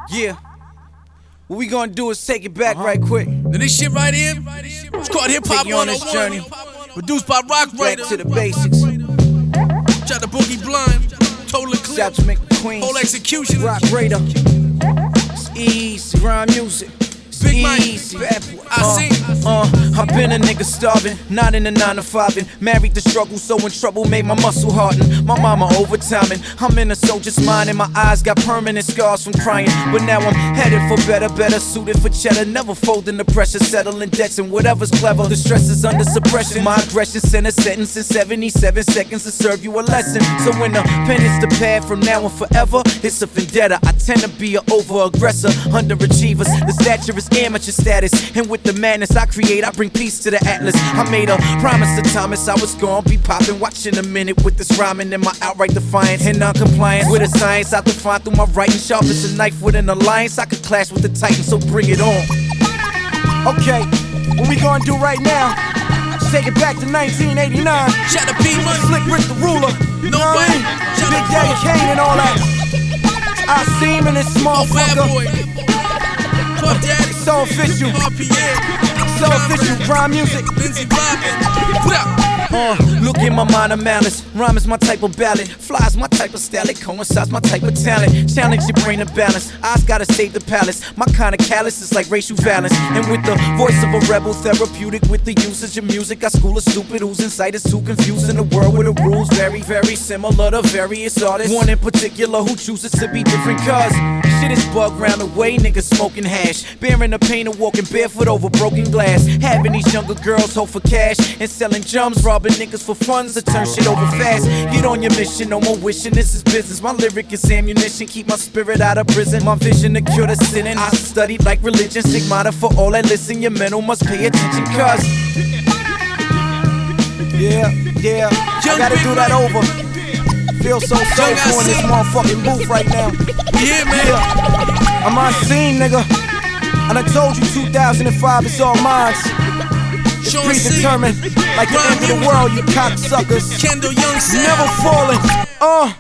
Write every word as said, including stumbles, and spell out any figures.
Yeah. What we gonna do is take it back uh-huh. right quick. Now this shit right here, it's called Hip Hop on this journey. Produced by Rock Raider. Back to the basics. Shout to Boogie Blind, Total Eclipse. Shout to McQueen. Whole Execution. Rock Raider. It's easy, grind music. Big Mike, easy. Bad boy. I uh, see. Uh, I've been a nigga starving, not in a nine to five and married the struggle, so in trouble made my muscle harden. My mama overtiming, I'm in a soldier's mind and my eyes got permanent scars from crying. But now I'm headed for better, better suited for cheddar. Never folding the pressure, settling debts and whatever's clever. The stress is under suppression. My aggression sent a sentence in seventy-seven seconds to serve you a lesson. So when the pen is the pad from now and forever, it's a vendetta. I tend to be an over-aggressor, underachievers. The stature is amateur status, and with the madness I create, I bring peace to the atlas. I made a promise to Thomas I was gonna be popping, watching a minute with this rhyming and my outright defiance and non-compliance with a science I define through my writing. Sharp as a knife with an alliance, I could clash with the Titans, so bring it on. Okay, what we gonna do right now? Take it back to nineteen eighty-nine. Shout to P Money, Slick Rick the Ruler. No way. Big Daddy Kane and all that. I see him in this small oh, bad boy. Puff Daddy. So official. R P M. So official. Grind music. Lindsey Robin. What up? Uh, look in my mind of malice. Rhyme is my type of ballad. Flies my type of style. It coincides my type of talent. Challenge your brain and balance. Eyes gotta save the palace. My kind of callous is like racial violence. And with the voice of a rebel, therapeutic with the usage of music. I school a stupid whose insight is too confused in a world where the rules very, very similar to various artists. One in particular who chooses to be different cause shit is bug round the way, niggas smoking hash, bearing the pain of walking barefoot over broken glass, having these younger girls hope for cash and selling jums, robbing niggas for funds to turn shit over fast. Get on your mission, no more wishing, this is business. My lyric is ammunition, keep my spirit out of prison. My vision to cure the sinning. I studied like religion, stigmata for all that listen. Your mental must pay attention, cause yeah, yeah, I gotta do that over. Feel so soulful in this motherfucking booth right now. Yeah, man. Yeah. I'm on scene, nigga. And I told you two thousand five is all mine. It's predetermined, like the end of the world, you cocksuckers. Kendall Young never falling. Uh.